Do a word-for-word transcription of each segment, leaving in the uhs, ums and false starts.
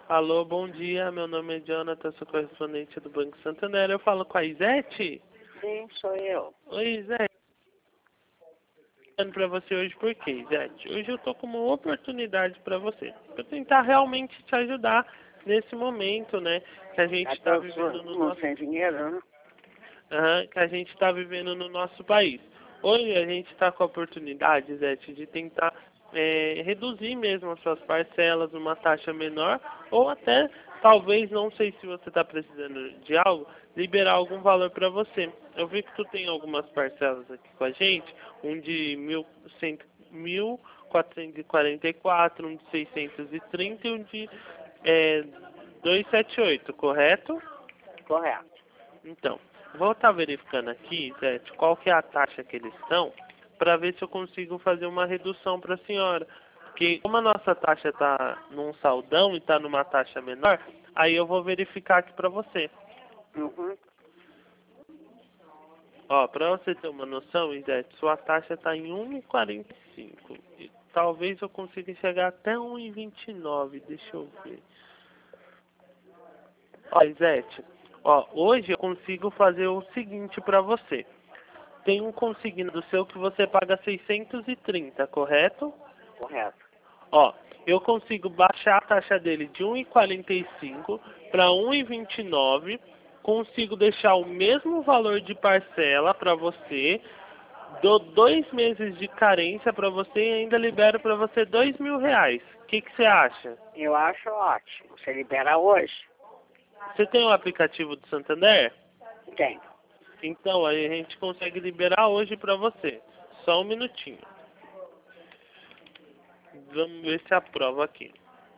Alô, bom dia. Meu nome é Jonathan, sou correspondente do Banco Santander. Eu falo com a Isete? Sim, sou eu. Oi, Isete. Estou para você hoje por quê, Isete? Hoje eu tô com uma oportunidade para você. Para tentar realmente te ajudar nesse momento, né? Que a gente está Até vivendo no não nosso... sem dinheiro, né? Aham, que a gente está vivendo no nosso país. Hoje a gente está com a oportunidade, Zete, de tentar é, reduzir mesmo as suas parcelas numa taxa menor, ou até, talvez, não sei se você está precisando de algo, liberar algum valor para você. Eu vi que tu tem algumas parcelas aqui com a gente, um de mil quatrocentos e quarenta e quatro, um de seiscentos e trinta e um de é, duzentos e setenta e oito, correto? Correto. Então, vou estar verificando aqui, Zé, qual que é a taxa que eles estão, para ver se eu consigo fazer uma redução para a senhora. Porque como a nossa taxa está num saldão e está numa taxa menor, aí eu vou verificar aqui para você. Uhum. Ó, para você ter uma noção, Izete, sua taxa está em um vírgula quarenta e cinco. E talvez eu consiga chegar até um vírgula vinte e nove, deixa eu ver. Ó, Izete, ó, hoje eu consigo fazer o seguinte para você. Tem um consignado seu que você paga seiscentos e trinta, correto? Correto. Ó, eu consigo baixar a taxa dele de um vírgula quarenta e cinco para um vírgula vinte e nove, consigo deixar o mesmo valor de parcela para você, dou dois meses de carência para você e ainda libero para você dois mil reais. O que que você acha? Eu acho ótimo. Você libera hoje? Você tem o aplicativo do Santander? Tem. Então, aí a gente consegue liberar hoje para você. Só um minutinho. Vamos ver se aprova aqui.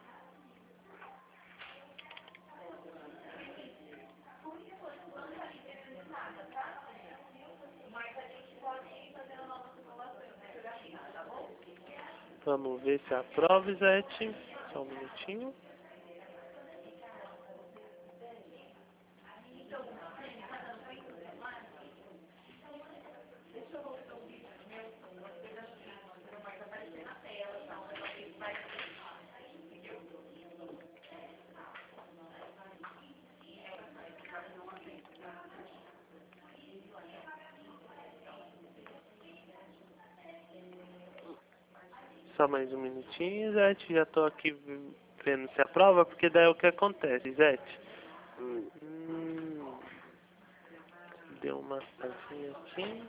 Vamos ver se aprova, Zete. Só um minutinho. Só mais um minutinho, Zete. Já tô aqui vendo se aprova, porque daí é o que acontece, Zete. Hum. Hum, deu uma passinha aqui.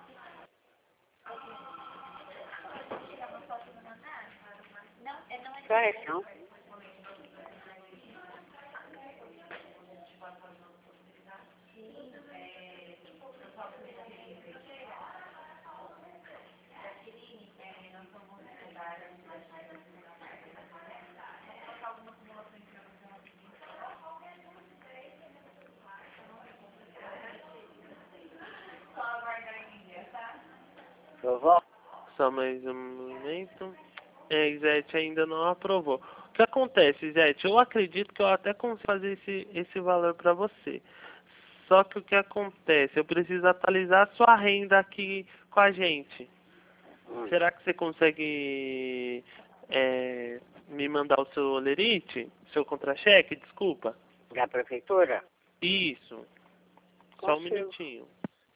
Correção. Provou? Só mais um momento. É, Zete ainda não aprovou. O que acontece, Zete? Eu acredito que eu até consigo fazer esse, esse valor para você. Só que o que acontece? Eu preciso atualizar a sua renda aqui com a gente. Hum. Será que você consegue é, me mandar o seu olerite? Seu contra-cheque? Desculpa. Da prefeitura? Isso. Só um Consigo. minutinho.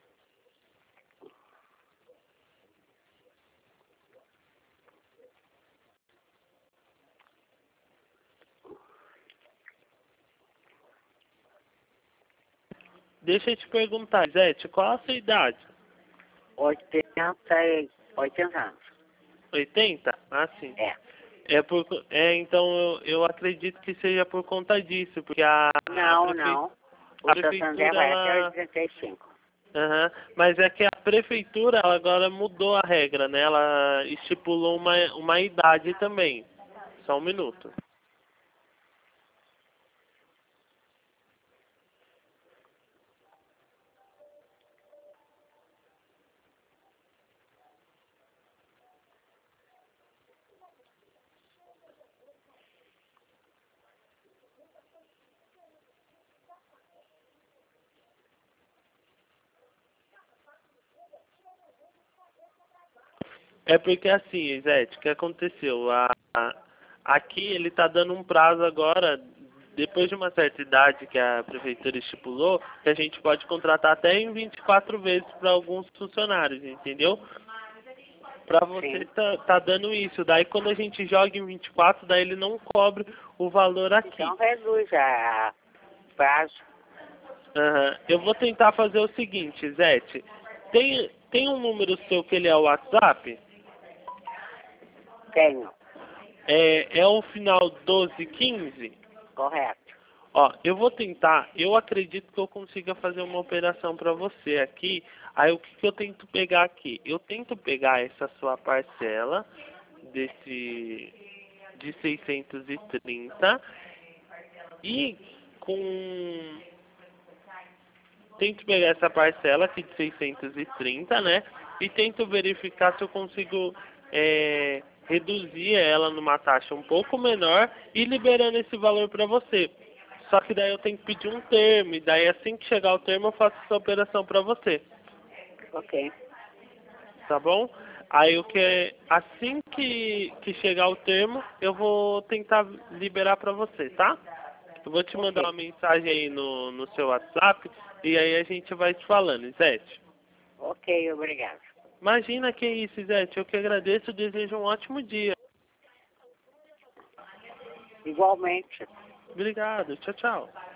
Deixa eu te perguntar, Zete, qual a sua idade? oitenta e... oitenta anos. oitenta? Ah, sim. É. É, por, é então eu, eu acredito que seja por conta disso, porque a, a, Não, prefe, não. O a Santander prefeitura, vai até ela... oitenta e cinco. Aham, mas é que a prefeitura ela agora mudou a regra, né? Ela estipulou uma, uma idade também. Só um minuto. É porque assim, Zete, o que aconteceu? A, a- aqui ele está dando um prazo agora depois de uma certa idade que a prefeitura estipulou, que a gente pode contratar até em vinte e quatro vezes para alguns funcionários, entendeu? Para você tá, tá dando isso. Daí quando a gente joga em vinte e quatro, daí ele não cobre o valor aqui. Então reduz a prazo. Uhum. Eu vou tentar fazer o seguinte, Zete. Tem, tem um número seu que ele é o WhatsApp? Tenho. É, é o final doze quinze? Correto. Ó, eu vou tentar, eu acredito que eu consiga fazer uma operação para você aqui. Aí o que, que eu tento pegar aqui? Eu tento pegar essa sua parcela desse de seiscentos e trinta e com tento pegar essa parcela aqui de seiscentos e trinta, né? E tento verificar se eu consigo é, reduzir ela numa taxa um pouco menor e liberando esse valor para você. Só que daí eu tenho que pedir um termo, e daí assim que chegar o termo eu faço essa operação para você. Ok. Tá bom? Aí o que é, assim que, que chegar o termo, eu vou tentar liberar para você, tá? Eu vou te mandar Ok. uma mensagem aí no, no seu WhatsApp e aí a gente vai te falando, Zete. Ok, obrigado. Imagina que isso, Zete. Eu que agradeço e desejo um ótimo dia. Igualmente. Obrigado. Tchau, tchau.